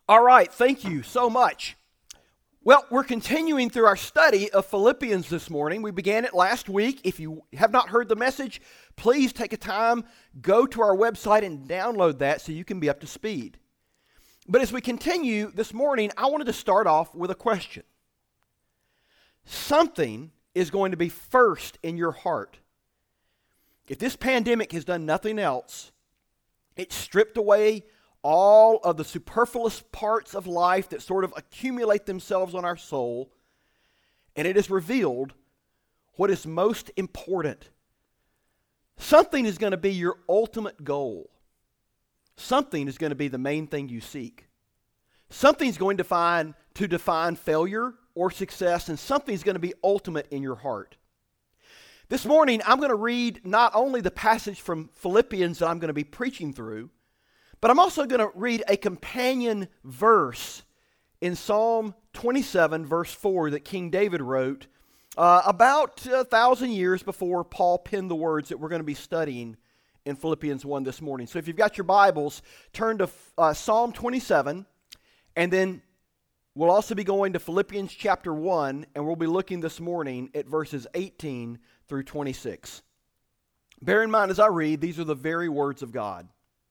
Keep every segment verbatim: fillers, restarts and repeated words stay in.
All right, thank you so much. Well, we're continuing through our study of Philippians this morning. We began it last week. If you have not heard the message, please take a time, go to our website and download that so you can be up to speed. But as we continue this morning, I wanted to start off with a question. Something is going to be first in your heart. If this pandemic has done nothing else, it's stripped away all of the superfluous parts of life that sort of accumulate themselves on our soul, and it has revealed what is most important. Something is going to be your ultimate goal. Something is going to be the main thing you seek. Something's going to find to define failure or success, and something's going to be ultimate in your heart. This morning, I'm going to read not only the passage from Philippians that I'm going to be preaching through, but I'm also going to read a companion verse in Psalm twenty-seven, verse four, that King David wrote uh, about a thousand years before Paul penned the words that we're going to be studying in Philippians one this morning. So if you've got your Bibles, turn to uh, Psalm twenty-seven, and then we'll also be going to Philippians chapter one, and we'll be looking this morning at verses eighteen through twenty-six. Bear in mind as I read, these are the very words of God.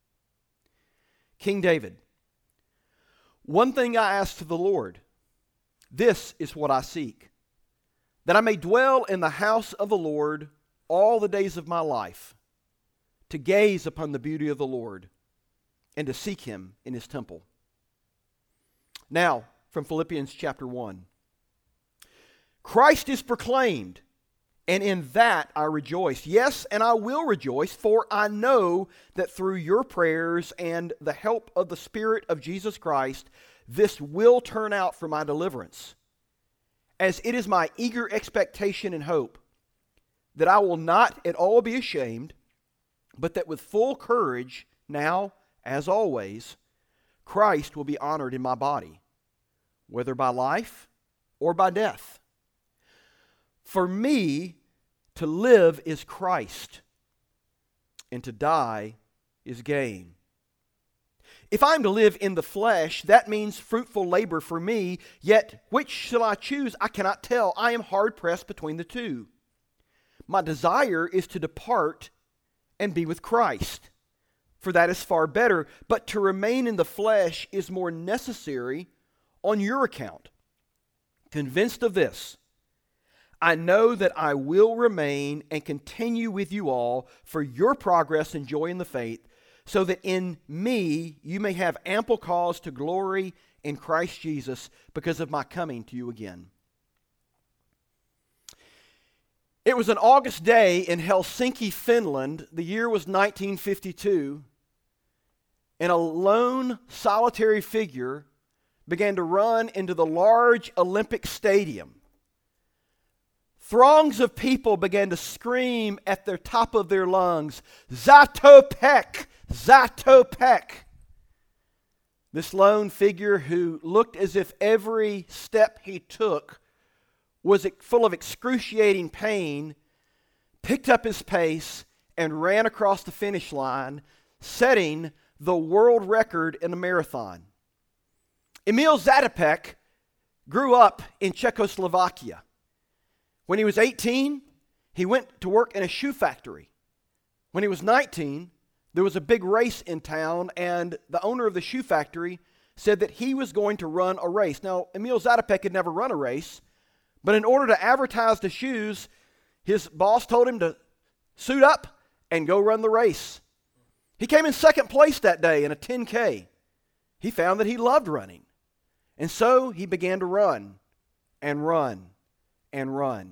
King David, one thing I ask of the Lord, this is what I seek, that I may dwell in the house of the Lord all the days of my life, to gaze upon the beauty of the Lord and to seek Him in His temple. Now, from Philippians chapter one. Christ is proclaimed, and in that I rejoice. Yes, and I will rejoice, for I know that through your prayers and the help of the Spirit of Jesus Christ, this will turn out for my deliverance, as it is my eager expectation and hope that I will not at all be ashamed, but that with full courage, now, as always, Christ will be honored in my body, whether by life or by death. For me, to live is Christ, and to die is gain. If I'm to live in the flesh, that means fruitful labor for me, yet which shall I choose? I cannot tell. I am hard-pressed between the two. My desire is to depart and be with Christ, for that is far better, but to remain in the flesh is more necessary on your account. Convinced of this, I know that I will remain and continue with you all for your progress and joy in the faith, so that in me you may have ample cause to glory in Christ Jesus because of my coming to you again. It was an August day in Helsinki, Finland. The year was nineteen fifty-two, and a lone, solitary figure began to run into the large Olympic stadium. Throngs of people began to scream at the top of their lungs, Zatopek! Zatopek! This lone figure, who looked as if every step he took was full of excruciating pain, picked up his pace and ran across the finish line, setting the world record in a marathon. Emil Zatopek grew up in Czechoslovakia. When he was eighteen, he went to work in a shoe factory. When he was nineteen, there was a big race in town, and the owner of the shoe factory said that he was going to run a race. Now, Emil Zatopek had never run a race, but in order to advertise the shoes, his boss told him to suit up and go run the race. He came in second place that day in a ten K. He found that he loved running, and so he began to run and run and run.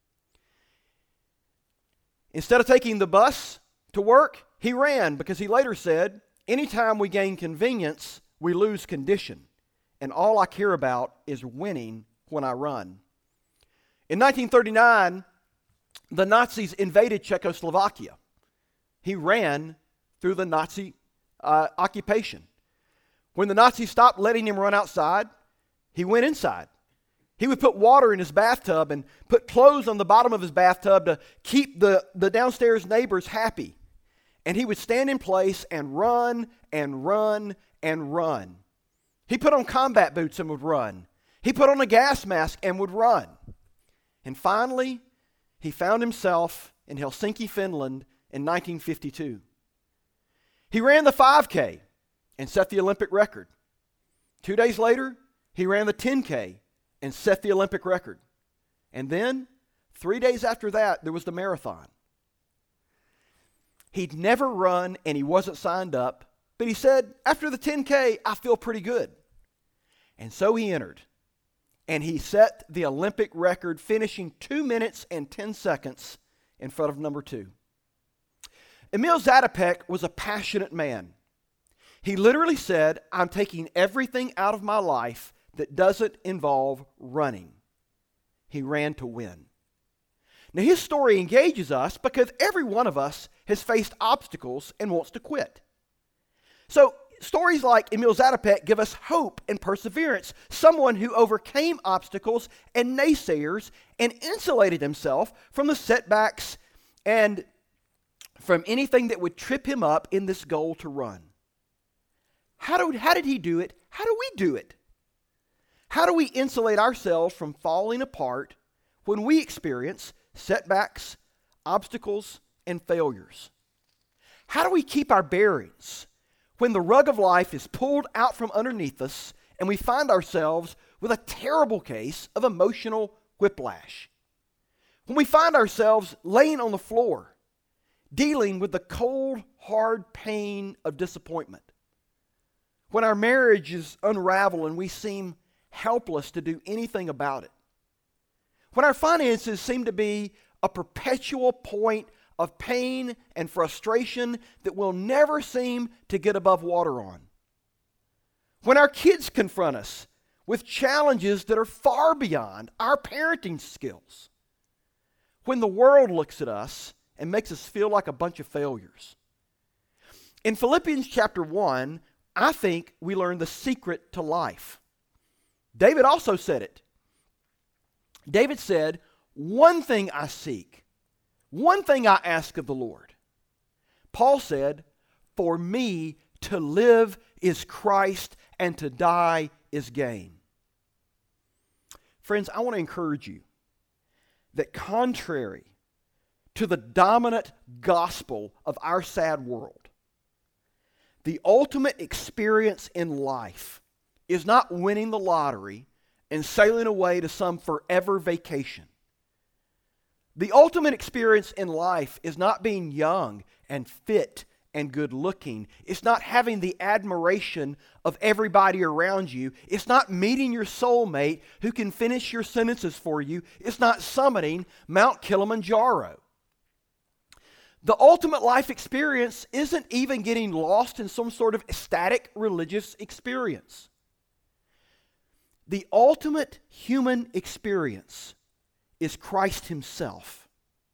Instead of taking the bus to work, he ran, because he later said, anytime we gain convenience, we lose condition, and all I care about is winning when I run. In nineteen thirty-nine, the Nazis invaded Czechoslovakia. He ran through the Nazi uh, occupation. When the Nazis stopped letting him run outside, he went inside. He would put water in his bathtub and put clothes on the bottom of his bathtub to keep the, the downstairs neighbors happy. And he would stand in place and run and run and run. He put on combat boots and would run. He put on a gas mask and would run. And finally, he found himself in Helsinki, Finland in nineteen fifty-two. He ran the five K and set the Olympic record. Two days later, he ran the ten K and set the Olympic record. And then, three days after that, there was the marathon. He'd never run and he wasn't signed up, but he said, after the ten K, I feel pretty good. And so he entered, and he set the Olympic record, finishing two minutes and ten seconds in front of number two. Emil Zatopek was a passionate man. He literally said, I'm taking everything out of my life that doesn't involve running. He ran to win. Now, his story engages us because every one of us has faced obstacles and wants to quit. So, stories like Emil Zatopek give us hope and perseverance. Someone who overcame obstacles and naysayers and insulated himself from the setbacks and from anything that would trip him up in this goal to run. How do, how did he do it? How do we do it? How do we insulate ourselves from falling apart when we experience setbacks, obstacles, and failures? How do we keep our bearings when the rug of life is pulled out from underneath us and we find ourselves with a terrible case of emotional whiplash? When we find ourselves laying on the floor, dealing with the cold, hard pain of disappointment. When our marriage is unraveled and we seem helpless to do anything about it. When our finances seem to be a perpetual point of pain and frustration that we'll never seem to get above water on. When our kids confront us with challenges that are far beyond our parenting skills. When the world looks at us and makes us feel like a bunch of failures. In Philippians chapter one, I think we learn the secret to life. David also said it. David said, one thing I seek, one thing I ask of the Lord. Paul said, for me to live is Christ and to die is gain. Friends, I want to encourage you that contrary to the dominant gospel of our sad world, the ultimate experience in life is not winning the lottery and sailing away to some forever vacation. The ultimate experience in life is not being young and fit and good looking. It's not having the admiration of everybody around you. It's not meeting your soulmate who can finish your sentences for you. It's not summiting Mount Kilimanjaro. The ultimate life experience isn't even getting lost in some sort of ecstatic religious experience. The ultimate human experience is Christ Himself.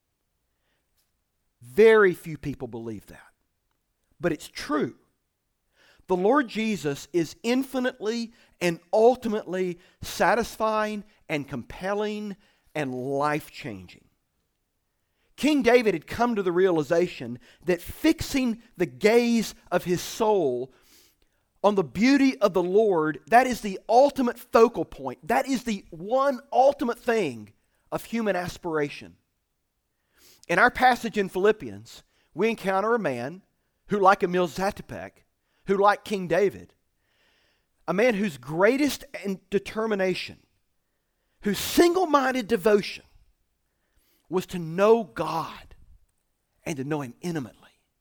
Very few people believe that, but it's true. The Lord Jesus is infinitely and ultimately satisfying and compelling and life-changing. King David had come to the realization that fixing the gaze of his soul on the beauty of the Lord, that is the ultimate focal point. That is the one ultimate thing of human aspiration. In our passage in Philippians, we encounter a man who, like Emil Zatopek, who, like King David, a man whose greatest determination, whose single-minded devotion was to know God and to know Him intimately.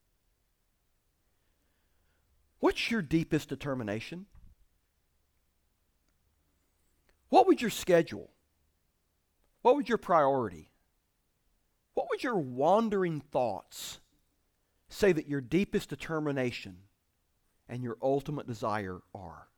What's your deepest determination? What would your schedule? What would your priority? What would your wandering thoughts say that your deepest determination and your ultimate desire are?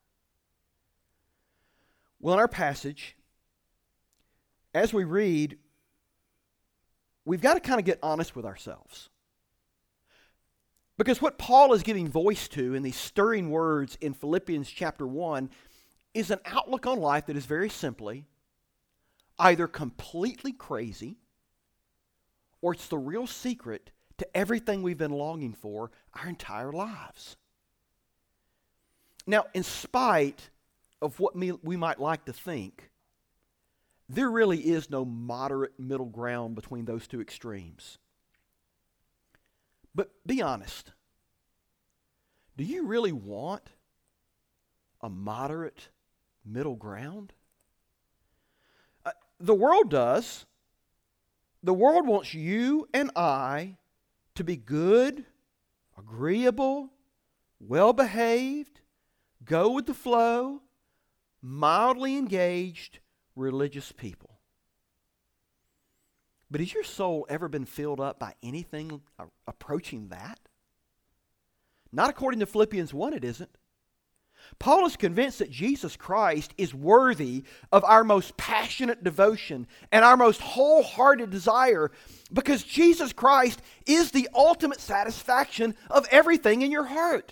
Well, in our passage, as we read, we've got to kind of get honest with ourselves. Because what Paul is giving voice to in these stirring words in Philippians chapter one is an outlook on life that is very simply either completely crazy or it's the real secret to everything we've been longing for our entire lives. Now, in spite of what me, we might like to think, there really is no moderate middle ground between those two extremes. But be honest. Do you really want a moderate middle ground? Uh, the world does. The world wants you and I to be good, agreeable, well-behaved, go with the flow, mildly engaged, religious people. But has your soul ever been filled up by anything approaching that? Not according to Philippians one, it isn't. Paul is convinced that Jesus Christ is worthy of our most passionate devotion and our most wholehearted desire because Jesus Christ is the ultimate satisfaction of everything in your heart.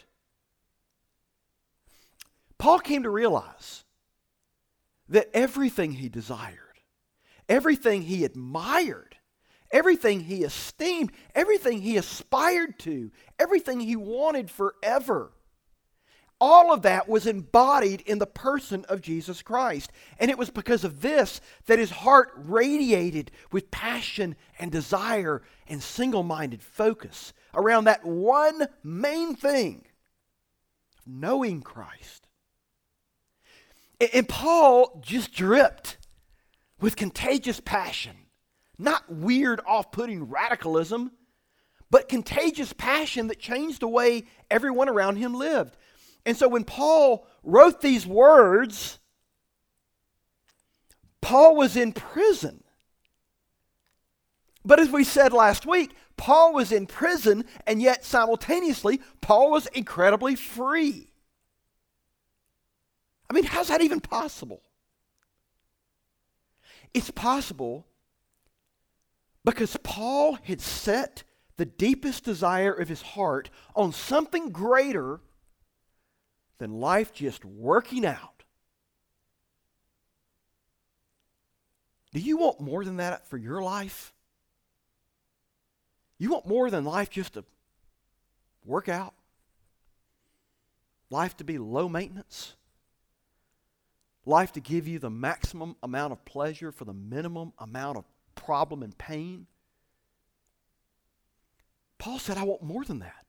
Paul came to realize that everything he desired, everything he admired, everything he esteemed, everything he aspired to, everything he wanted forever, all of that was embodied in the person of Jesus Christ. And it was because of this that his heart radiated with passion and desire and single-minded focus around that one main thing, knowing Christ. And Paul just dripped with contagious passion. Not weird, off-putting radicalism, but contagious passion that changed the way everyone around him lived. And so when Paul wrote these words, Paul was in prison. But as we said last week, Paul was in prison, and yet simultaneously, Paul was incredibly free. I mean, how's that even possible? It's possible because Paul had set the deepest desire of his heart on something greater than life just working out. Do you want more than that for your life? You want more than life just to work out? Life to be low maintenance? Life to give you the maximum amount of pleasure for the minimum amount of problem and pain? Paul said, I want more than that.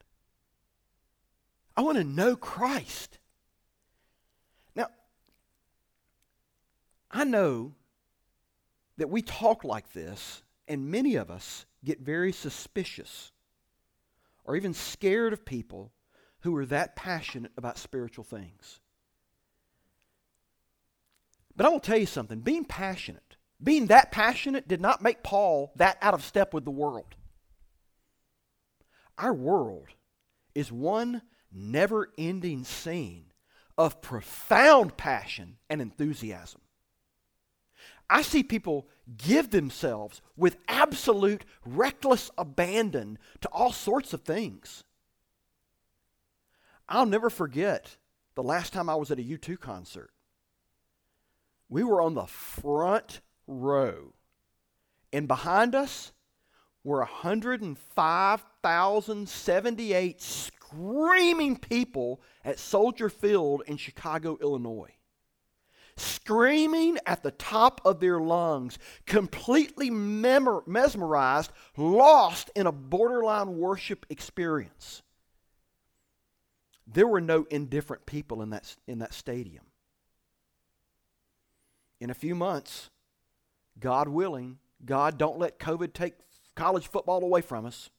I want to know Christ. Now, I know that we talk like this, and many of us get very suspicious or even scared of people who are that passionate about spiritual things. But I will tell you something. Being passionate, being that passionate did not make Paul that out of step with the world. Our world is one never-ending scene of profound passion and enthusiasm. I see people give themselves with absolute reckless abandon to all sorts of things. I'll never forget the last time I was at a U two concert. We were on the front row, and behind us were one hundred five thousand seventy-eight screaming people at Soldier Field in Chicago, Illinois. Screaming at the top of their lungs, completely memor- mesmerized, lost in a borderline worship experience. There were no indifferent people in that, in that stadium. In a few months, God willing, God don't let COVID take college football away from us.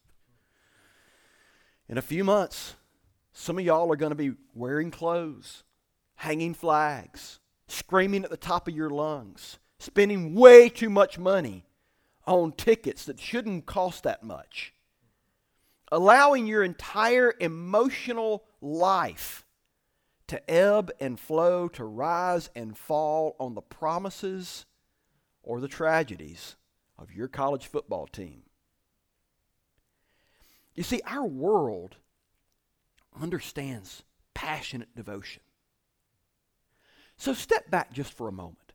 In a few months, some of y'all are going to be wearing clothes, hanging flags, screaming at the top of your lungs, spending way too much money on tickets that shouldn't cost that much, allowing your entire emotional life to ebb and flow, to rise and fall on the promises or the tragedies of your college football team. You see, our world understands passionate devotion. So step back just for a moment.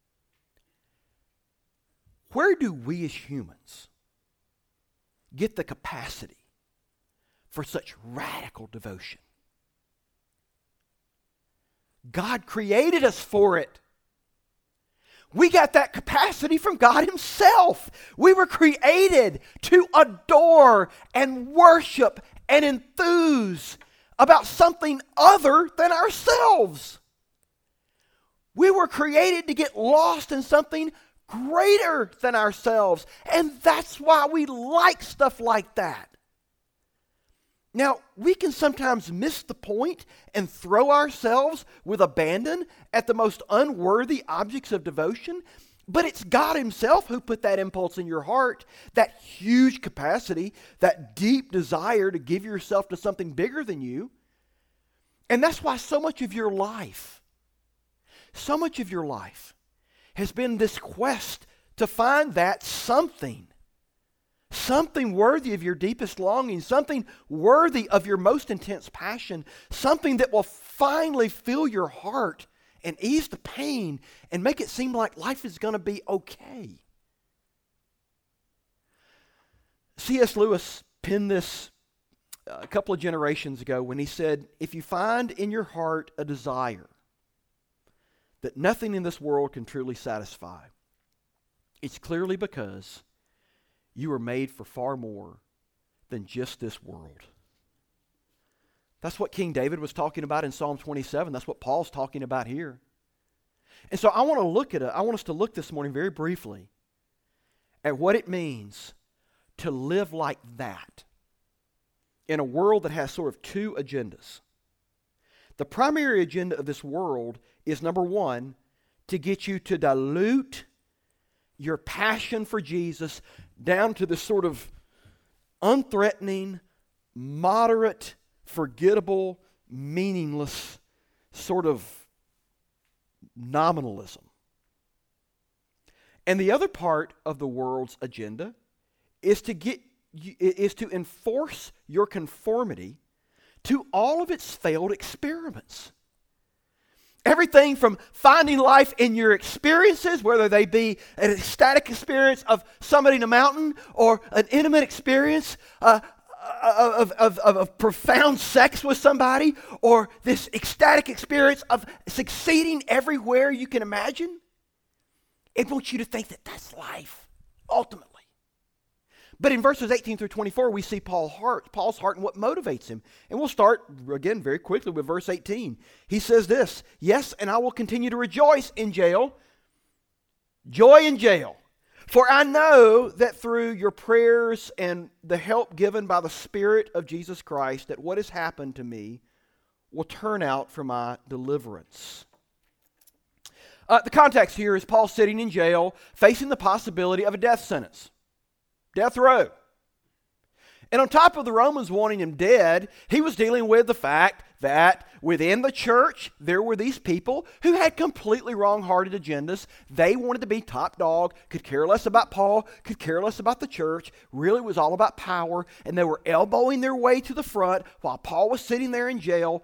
Where do we as humans get the capacity for such radical devotion? God created us for it. We got that capacity from God Himself. We were created to adore and worship and enthuse about something other than ourselves. We were created to get lost in something greater than ourselves. And that's why we like stuff like that. Now, we can sometimes miss the point and throw ourselves with abandon at the most unworthy objects of devotion, but it's God Himself who put that impulse in your heart, that huge capacity, that deep desire to give yourself to something bigger than you. And that's why so much of your life, so much of your life has been this quest to find that something. Something worthy of your deepest longing, something worthy of your most intense passion, something that will finally fill your heart and ease the pain and make it seem like life is going to be okay. C S Lewis penned this a couple of generations ago when he said, if you find in your heart a desire that nothing in this world can truly satisfy, it's clearly because you were made for far more than just this world. That's what King David was talking about in Psalm twenty-seven. That's what Paul's talking about here. And so I want to look at it. I want us to look this morning very briefly at what it means to live like that in a world that has sort of two agendas. The primary agenda of this world is, number one, to get you to dilute your passion for Jesus down to this sort of unthreatening, moderate, forgettable, meaningless sort of nominalism. And the other part of the world's agenda is to get is to enforce your conformity to all of its failed experiments. Everything from finding life in your experiences, whether they be an ecstatic experience of somebody in a mountain or an intimate experience uh, of, of, of, of profound sex with somebody, or this ecstatic experience of succeeding everywhere you can imagine. It wants you to think that that's life, ultimately. But in verses eighteen through twenty-four, we see Paul's heart, Paul's heart and what motivates him. And we'll start, again, very quickly with verse eighteen. He says this, yes, and I will continue to rejoice in jail, joy in jail, for I know that through your prayers and the help given by the Spirit of Jesus Christ, that what has happened to me will turn out for my deliverance. Uh, the context here is Paul sitting in jail, facing the possibility of a death sentence. Death row. And on top of the Romans wanting him dead, he was dealing with the fact that within the church, there were these people who had completely wrong-hearted agendas. They wanted to be top dog, could care less about Paul, could care less about the church, really was all about power, and they were elbowing their way to the front while Paul was sitting there in jail.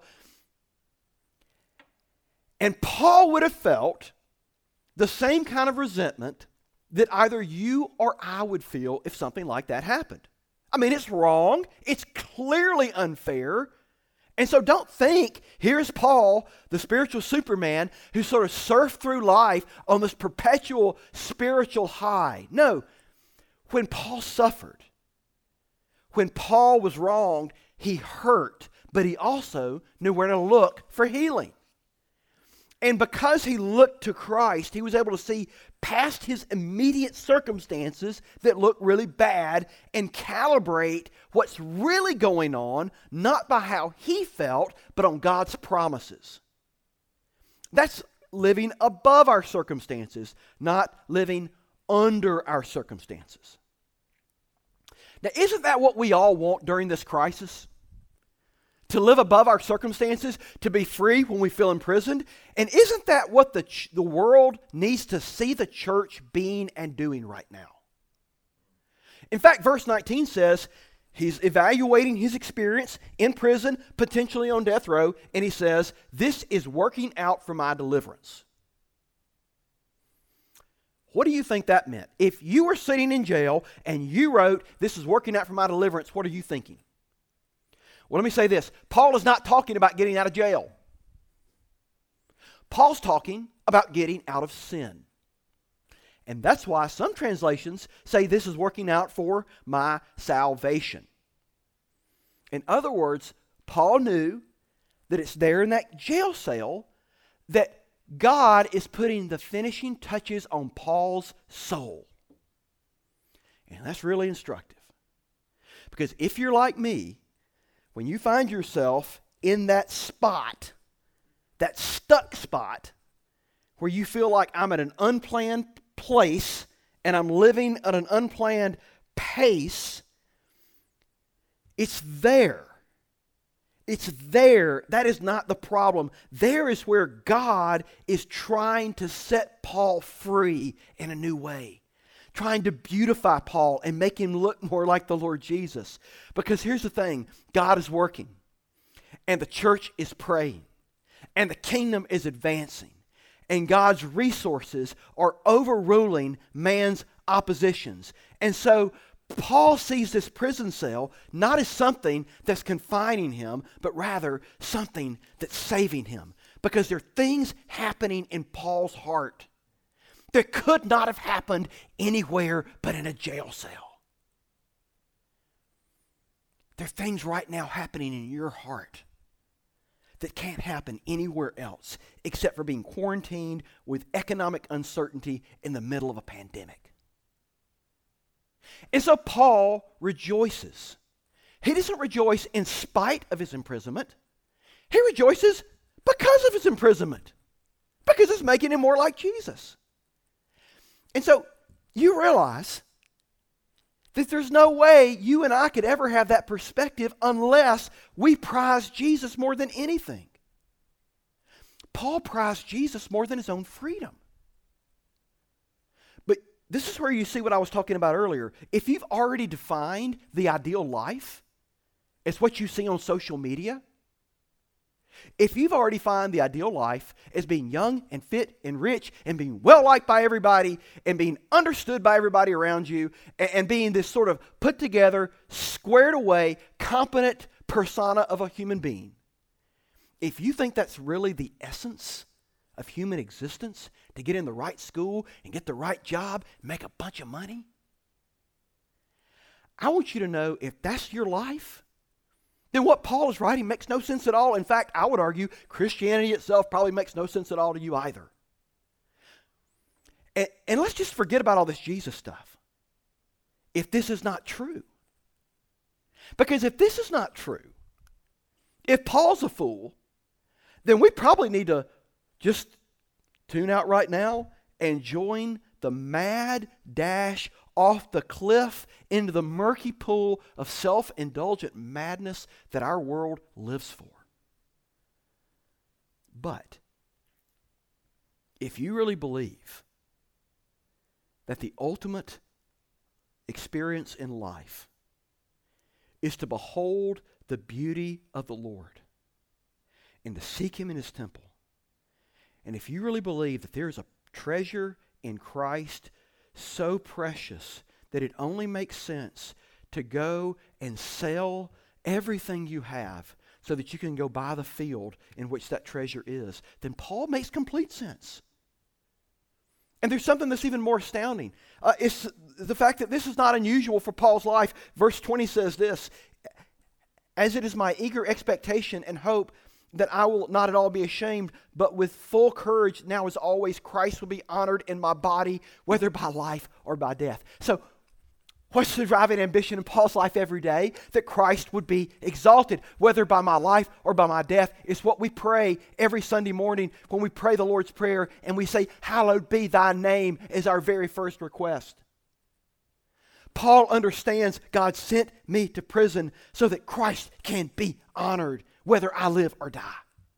And Paul would have felt the same kind of resentment that either you or I would feel if something like that happened. I mean, it's wrong. It's clearly unfair. And so don't think, here's Paul, the spiritual Superman, who sort of surfed through life on this perpetual spiritual high. No, when Paul suffered, when Paul was wronged, he hurt, but he also knew where to look for healing. And because he looked to Christ, he was able to see past his immediate circumstances that look really bad and calibrate what's really going on, not by how he felt, but on God's promises. That's living above our circumstances, not living under our circumstances. Now, isn't that what we all want during this crisis? To live above our circumstances, to be free when we feel imprisoned. And isn't that what the, ch- the world needs to see the church being and doing right now? In fact, verse nineteen says he's evaluating his experience in prison, potentially on death row, and he says, this is working out for my deliverance. What do you think that meant? If you were sitting in jail and you wrote, this is working out for my deliverance, what are you thinking? Well, let me say this. Paul is not talking about getting out of jail. Paul's talking about getting out of sin. And that's why some translations say this is working out for my salvation. In other words, Paul knew that it's there in that jail cell that God is putting the finishing touches on Paul's soul. And that's really instructive. Because if you're like me, when you find yourself in that spot, that stuck spot, where you feel like I'm at an unplanned place and I'm living at an unplanned pace, it's there. It's there. That is not the problem. There is where God is trying to set Paul free in a new way. Trying to beautify Paul and make him look more like the Lord Jesus. Because here's the thing. God is working. And the church is praying. And the kingdom is advancing. And God's resources are overruling man's oppositions. And so Paul sees this prison cell not as something that's confining him, but rather something that's saving him. Because there are things happening in Paul's heart that could not have happened anywhere but in a jail cell. There are things right now happening in your heart that can't happen anywhere else except for being quarantined with economic uncertainty in the middle of a pandemic. And so Paul rejoices. He doesn't rejoice in spite of his imprisonment. He rejoices because of his imprisonment. Because it's making him more like Jesus. And so you realize that there's no way you and I could ever have that perspective unless we prize Jesus more than anything. Paul prized Jesus more than his own freedom. But this is where you see what I was talking about earlier. If you've already defined the ideal life as what you see on social media, if you've already defined the ideal life as being young and fit and rich and being well-liked by everybody and being understood by everybody around you and, and being this sort of put together, squared away, competent persona of a human being, if you think that's really the essence of human existence, to get in the right school and get the right job and make a bunch of money, I want you to know if that's your life, then what Paul is writing makes no sense at all. In fact, I would argue Christianity itself probably makes no sense at all to you either. And, and let's just forget about all this Jesus stuff if this is not true. Because if this is not true, if Paul's a fool, then we probably need to just tune out right now and join the mad dash off the cliff into the murky pool of self-indulgent madness that our world lives for. But if you really believe that the ultimate experience in life is to behold the beauty of the Lord and to seek Him in His temple, and if you really believe that there is a treasure in Christ so precious that it only makes sense to go and sell everything you have so that you can go buy the field in which that treasure is, then Paul makes complete sense. And there's something that's even more astounding. Uh, it's the fact that this is not unusual for Paul's life. Verse twenty says this, "As it is my eager expectation and hope that I will not at all be ashamed, but with full courage, now as always, Christ will be honored in my body, whether by life or by death." So, what's the driving ambition in Paul's life every day? That Christ would be exalted, whether by my life or by my death. It's what we pray every Sunday morning when we pray the Lord's Prayer and we say, "Hallowed be thy name," is our very first request. Paul understands God sent me to prison so that Christ can be honored, whether I live or die.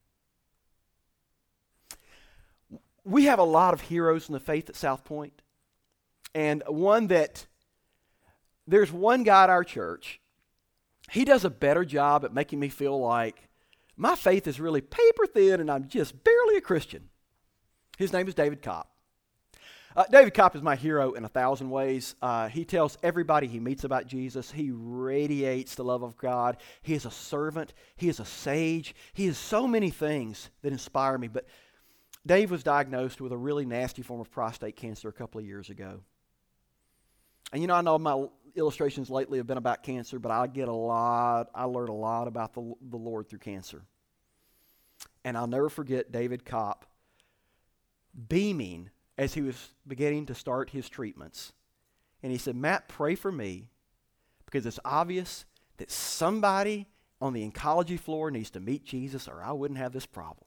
We have a lot of heroes in the faith at South Point. And one that, there's one guy at our church, he does a better job at making me feel like my faith is really paper thin and I'm just barely a Christian. His name is David Kopp. Uh, David Kopp is my hero in a thousand ways. Uh, he tells everybody he meets about Jesus. He radiates the love of God. He is a servant. He is a sage. He is so many things that inspire me. But Dave was diagnosed with a really nasty form of prostate cancer a couple of years ago. And you know, I know my illustrations lately have been about cancer, but I get a lot, I learned a lot about the, the Lord through cancer. And I'll never forget David Kopp beaming as he was beginning to start his treatments. And he said, Matt, pray for me, because it's obvious that somebody on the oncology floor needs to meet Jesus, or I wouldn't have this problem.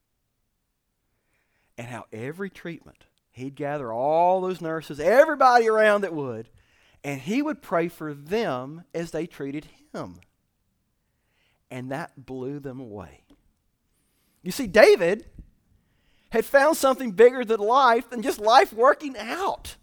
And how every treatment, he'd gather all those nurses, everybody around that would, and he would pray for them as they treated him. And that blew them away. You see, David had found something bigger than life than just life working out.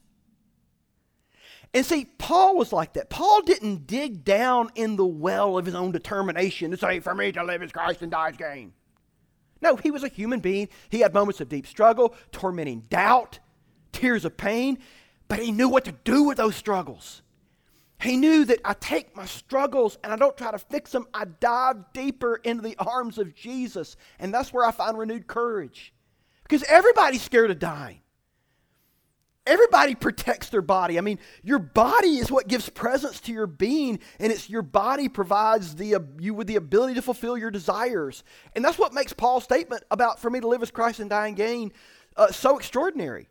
And see, Paul was like that. Paul didn't dig down in the well of his own determination to say, for me to live is Christ and die is gain. No, he was a human being. He had moments of deep struggle, tormenting doubt, tears of pain, but he knew what to do with those struggles. He knew that I take my struggles and I don't try to fix them. I dive deeper into the arms of Jesus, and that's where I find renewed courage. Because everybody's scared of dying. Everybody protects their body. I mean, your body is what gives presence to your being, and it's your body provides the uh, you with the ability to fulfill your desires. And that's what makes Paul's statement about for me to live as Christ and die in gain uh, so extraordinary.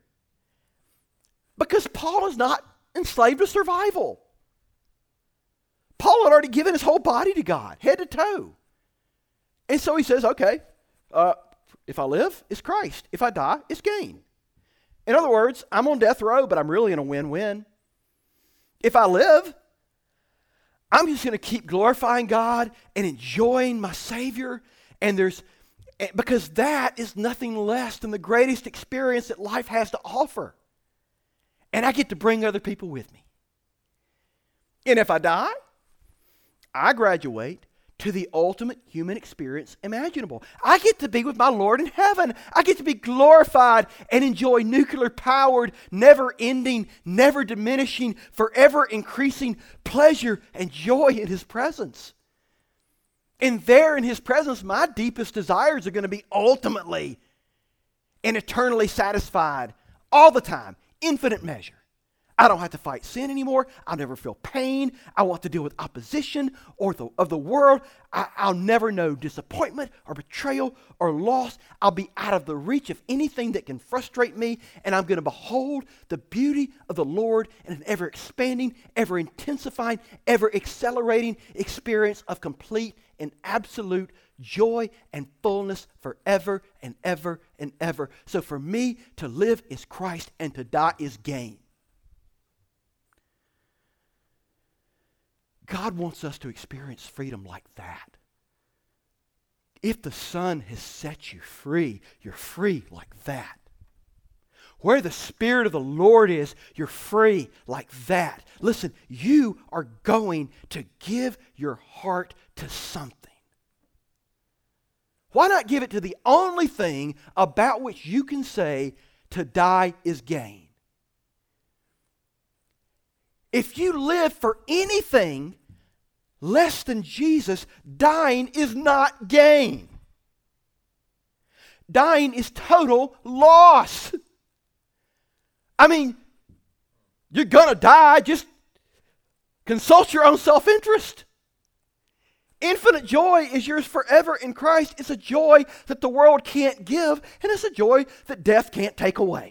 Because Paul is not enslaved to survival. Paul had already given his whole body to God, head to toe. And so he says, okay, uh, if I live, it's Christ. If I die, it's gain. In other words, I'm on death row, but I'm really in a win-win. If I live, I'm just going to keep glorifying God and enjoying my Savior. And there's, because that is nothing less than the greatest experience that life has to offer. And I get to bring other people with me. And if I die, I graduate to the ultimate human experience imaginable. I get to be with my Lord in heaven. I get to be glorified and enjoy nuclear-powered, never-ending, never-diminishing, forever-increasing pleasure and joy in His presence. And there in His presence, my deepest desires are going to be ultimately and eternally satisfied all the time, infinite measure. I don't have to fight sin anymore. I'll never feel pain. I want to deal with opposition or the, of the world. I, I'll never know disappointment or betrayal or loss. I'll be out of the reach of anything that can frustrate me, and I'm going to behold the beauty of the Lord in an ever-expanding, ever-intensifying, ever-accelerating experience of complete and absolute joy and fullness forever and ever and ever. So for me, to live is Christ and to die is gain. God wants us to experience freedom like that. If the Son has set you free, you're free like that. Where the Spirit of the Lord is, you're free like that. Listen, you are going to give your heart to something. Why not give it to the only thing about which you can say to die is gain? If you live for anything less than Jesus, dying is not gain. Dying is total loss. I mean, you're going to die. Just consult your own self-interest. Infinite joy is yours forever in Christ. It's a joy that the world can't give, and it's a joy that death can't take away.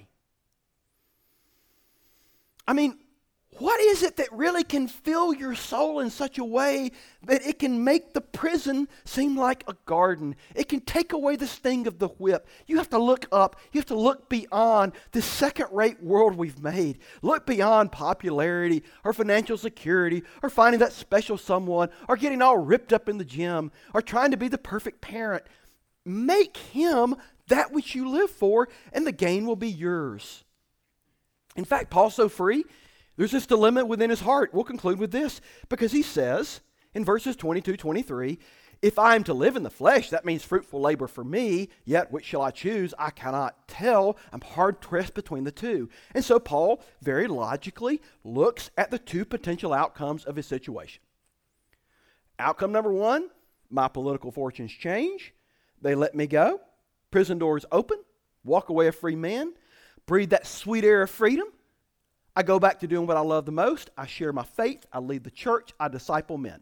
I mean, what is it that really can fill your soul in such a way that it can make the prison seem like a garden? It can take away the sting of the whip. You have to look up. You have to look beyond this second-rate world we've made. Look beyond popularity or financial security or finding that special someone or getting all ripped up in the gym or trying to be the perfect parent. Make Him that which you live for, and the gain will be yours. In fact, Paul's so free, there's this dilemma within his heart. We'll conclude with this, because he says in verses twenty-two, twenty-three, if I am to live in the flesh, that means fruitful labor for me, yet which shall I choose? I cannot tell. I'm hard pressed between the two. And so Paul very logically looks at the two potential outcomes of his situation. Outcome number one, my political fortunes change. They let me go. Prison doors open. walk away a free man, breathe that sweet air of freedom. I go back to doing what I love the most. I share my faith. I lead the church. I disciple men.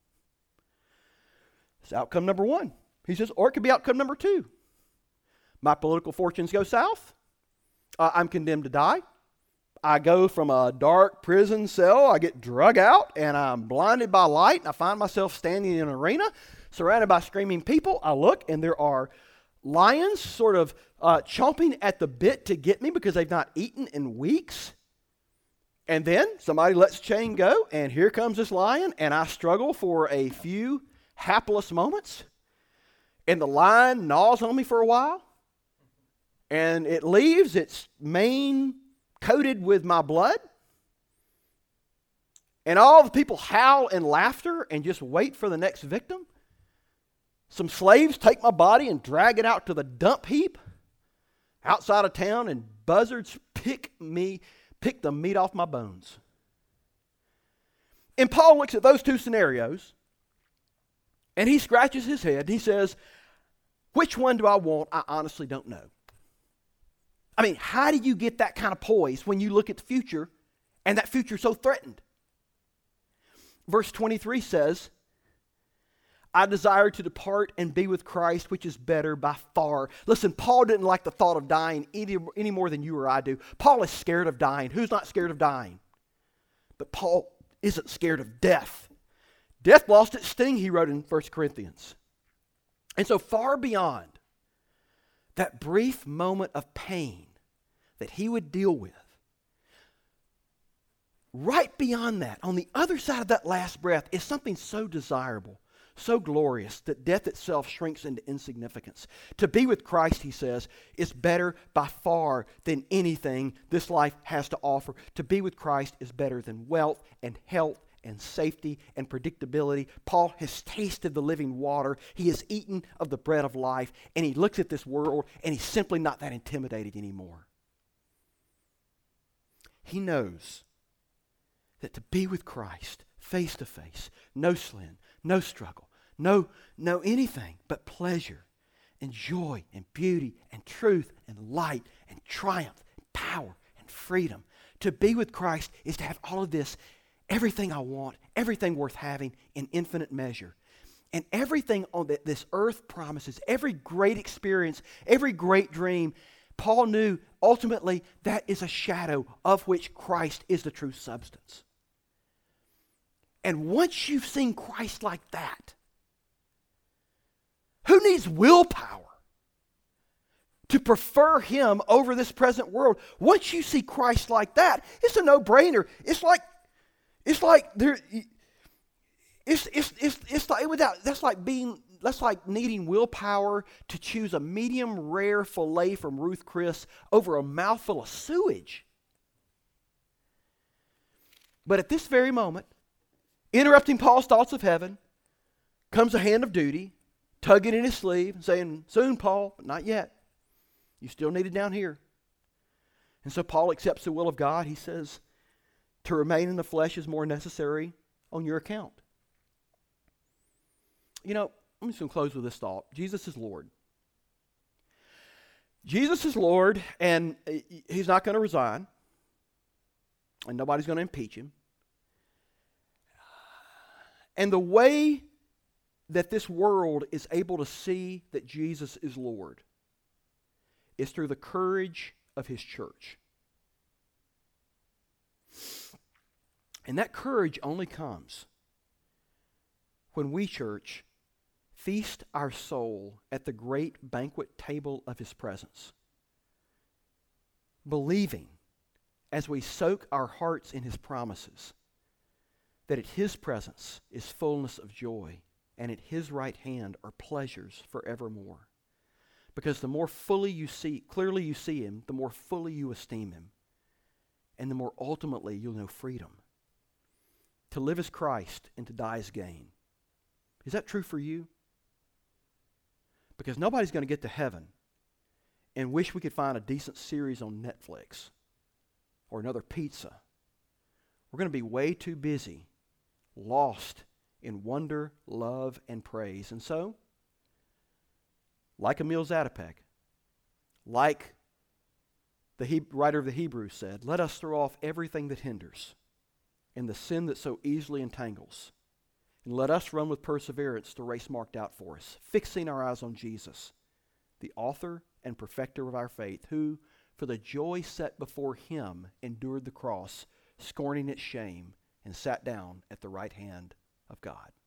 It's outcome number one. He says, or it could be outcome number two. My political fortunes go south. Uh, I'm condemned to die. I go from a dark prison cell. I get drug out, and I'm blinded by light. And I find myself standing in an arena surrounded by screaming people. I look, and there are lions sort of uh, chomping at the bit to get me because they've not eaten in weeks. And then somebody lets the chain go, and here comes this lion, and I struggle for a few hapless moments. And the lion gnaws on me for a while, and it leaves its mane coated with my blood. And all the people howl in laughter and just wait for the next victim. Some slaves take my body and drag it out to the dump heap outside of town, and buzzards pick me pick the meat off my bones. And Paul looks at those two scenarios, and he scratches his head. He says, which one do I want? I honestly don't know. I mean, how do you get that kind of poise when you look at the future, and that future is so threatened? Verse twenty-three says, I desire to depart and be with Christ, which is better by far. Listen, Paul didn't like the thought of dying any, any more than you or I do. Paul is scared of dying. Who's not scared of dying? But Paul isn't scared of death. Death lost its sting, he wrote in First Corinthians. And so far beyond that brief moment of pain that he would deal with, right beyond that, on the other side of that last breath, is something so desirable, so glorious, that death itself shrinks into insignificance. To be with Christ, he says, is better by far than anything this life has to offer. To be with Christ is better than wealth and health and safety and predictability. Paul has tasted the living water. He has eaten of the bread of life, and he looks at this world, and he's simply not that intimidated anymore. He knows that to be with Christ face to face, no sin, no struggle, no, no anything but pleasure and joy and beauty and truth and light and triumph and power and freedom. To be with Christ is to have all of this, everything I want, everything worth having in infinite measure. And everything on the, this earth promises, every great experience, every great dream, Paul knew ultimately that is a shadow of which Christ is the true substance. And once you've seen Christ like that, who needs willpower to prefer him over this present world? Once you see Christ like that, it's a no-brainer. It's like, it's like there, it's it's it's it's like without that's like being that's like needing willpower to choose a medium rare filet from Ruth Chris over a mouthful of sewage. But at this very moment, interrupting Paul's thoughts of heaven, comes a hand of duty, tugging in his sleeve, and saying, soon, Paul, but not yet. You still need it down here. And so Paul accepts the will of God. He says, to remain in the flesh is more necessary on your account. You know, I'm just going to close with this thought. Jesus is Lord. Jesus is Lord, and he's not going to resign, and nobody's going to impeach him. And the way that this world is able to see that Jesus is Lord is through the courage of his church. And that courage only comes when we, church, feast our soul at the great banquet table of his presence, believing as we soak our hearts in his promises that at his presence is fullness of joy, and at his right hand are pleasures forevermore. Because the more fully you see, clearly you see him, the more fully you esteem him, and the more ultimately you'll know freedom. To live as Christ and to die as gain. Is that true for you? Because nobody's going to get to heaven and wish we could find a decent series on Netflix or another pizza. We're going to be way too busy, lost in wonder, love, and praise. And so, like Emil Zatopek, like The he- writer of the Hebrews said, "Let us throw off everything that hinders and the sin that so easily entangles, and let us run with perseverance the race marked out for us, fixing our eyes on Jesus, the author and perfecter of our faith, who, for the joy set before him, endured the cross, scorning its shame, and sat down at the right hand of God."